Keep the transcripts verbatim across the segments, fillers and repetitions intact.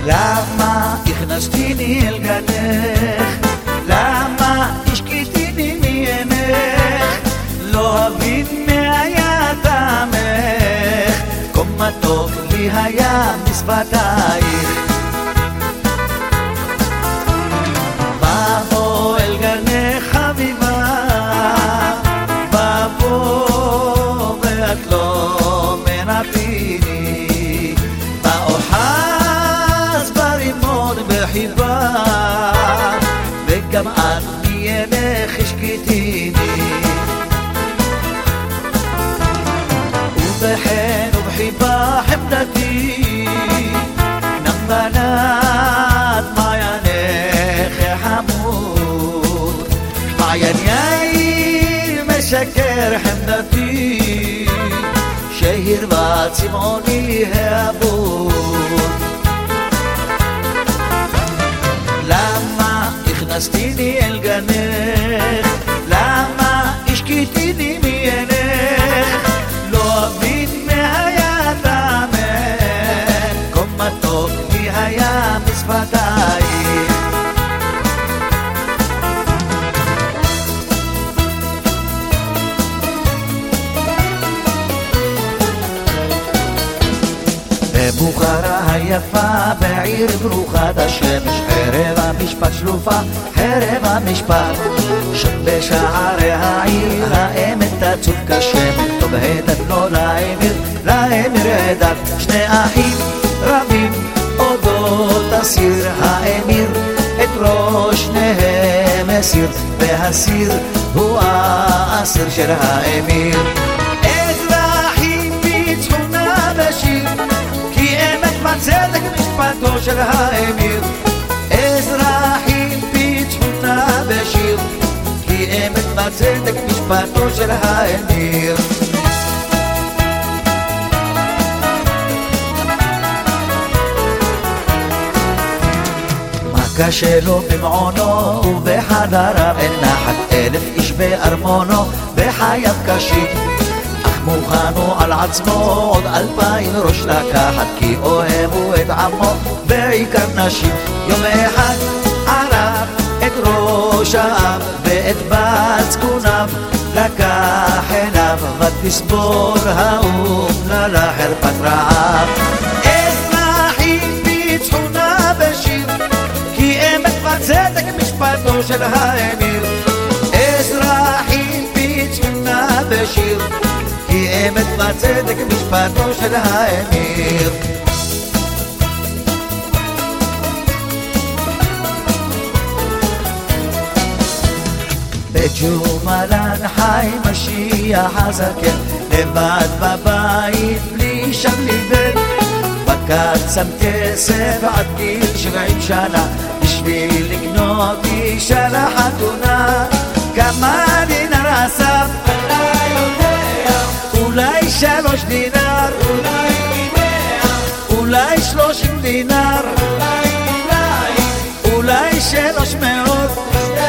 למה הכנסתיני אל גנך? למה השקיתיני מעינך? לא אבין מהיה טעמך, כה מתוק לי היה משפתייך. בוא אל גנך חביבה, בוא ואת לא מנפיני, באוחז ברימון בחיבה, וגם את מעינך השקיתיני. ובחן ובחיבה חמדתי, נמבנת מעיינך חמוד, מעיין יאיר משקר חמדתי, שהרבה צמאוני העבוד. למה הכנסתיני אל גנך? למה השקיתיני מעינך? לא אבין מהיה טעמך, כה מתוק לי היה משפתייך. בבוכרה היפה, בעיר ברוכת השמש, חרב המשפט שלופה, חרב המשפט. שם בשערי העיר האמת תצוף כשמן, טוב הדת לא לאמיר, לאמיר הדת. שני אחים רבים אודות הסיר, האמיר את ראש שניהם הסיר, והסיר הוא האסיר של האמיר. אזרחים ניצחונה בשיר, כי אמת בצדק משפטו של האמיר. אזרחים ניצחונה בשיר, כי אמת בצדק משפטו של האמיר. מכה שלו במעונו ובחדריו אין נחת, אלף איש בארמונו בחייו קשים, אך מוכן הוא על עצמו עוד אלפיים ראש לקחת, כי אוהבו את עמו בעיקר נשים. יום אחד ערב את ראש העם ואת בת זקוניו לקח אליו, ותסבור האומללה חרפת רעב. אזרחים ניצחונה בשיר, כי אמת בצדק משפטו של האמיר. אזרחים ניצחונה בשיר, כי אמת בצדק משפטו של האמיר. בג'ומלן חי משיח הזקן, לבד בבית בלי שם ליבן. בקד שם כסף עד גיל שבעים שנה, בשביל לקנות אישה לחתונה. כמה דינר אסף? אתה יודע. אולי שלוש דינר, אולי מאה, אולי שלושים דינר, אולי אולי אולי שלוש מאות.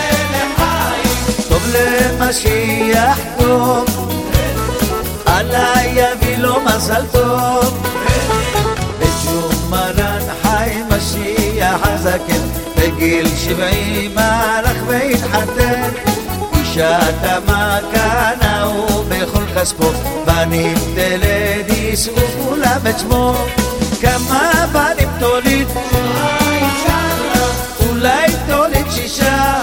טוב למשיח טוב, עלי יביא לו מזל טוב. בג'ומלן חי משיח הזקן, בגיל שבעים הלך והתחתן. אישה תמה קנה ובכל כספו, בנים תלד וכולם את שמו. כמה בנים תוליד? אולי תוליד שישה,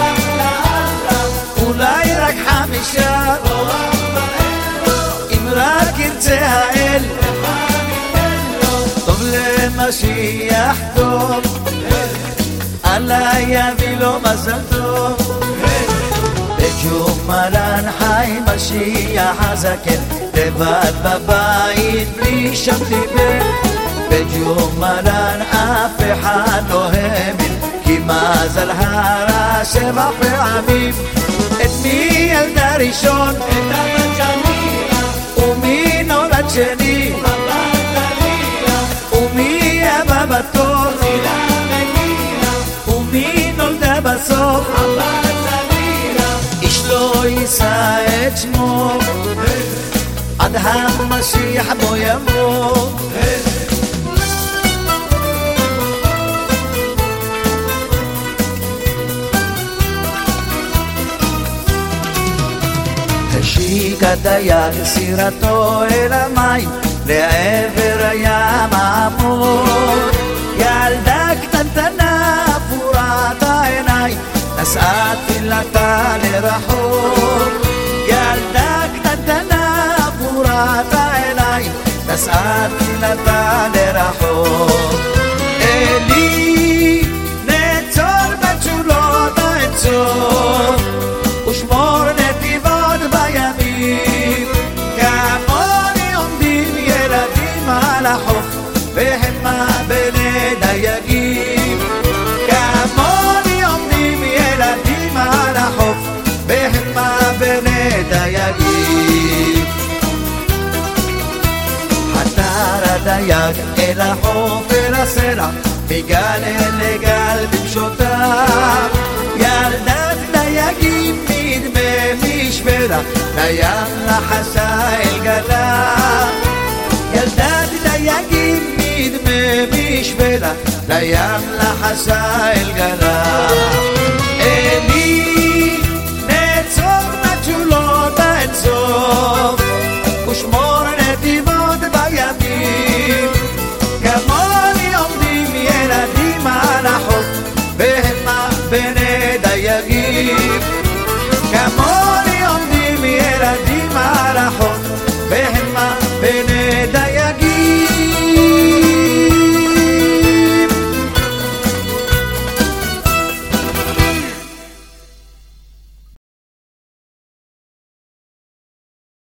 אולי רק חמישה, אם רק ירצה האל. טוב למשיח טוב, עלי יביא לו מזל טוב. בג'ומלן חי משיח הזקן, לבד בבית בלי שם ליבן. בג'ומלן אף אחד לא האמין, כי מזל הרע שבע פעמים. את מי ילדה ראשון? את הבת ג'מילה. ומי נולד שני? הבת ג'לילה. ומי הבא בתור? צילה וגילה. ומי נולדה בסוף? הבת ג'לילה. איש לא יישא את שמו עד המשיח בו יבוא. הדייג סירתו אל המים לעבר הים העמוק. ילדה קטנטנה אפורת העיניים נשאה תפילתה לרחוק. ילדה קטנטנה אפורת העיניים נשאה תפילתה לרחוק. אלי נצור בתשולות האינסוף ושמור נתיבות בימים. כמוני עומדים ילדים על החוף והמה בני דייגים. כמוני עומדים ילדים על החוף והמה בני דייגים. חתר הדייג אל החוף אל הסלע מגל אל גל במשותיו. ילדת דייגים נדמה משברה לים לחסה אל גלה. ילדת דייגים נדמה משברה לים לחסה אל גלה. אלי נצור בתשולות האינסוף ושמור נתיבות בימים.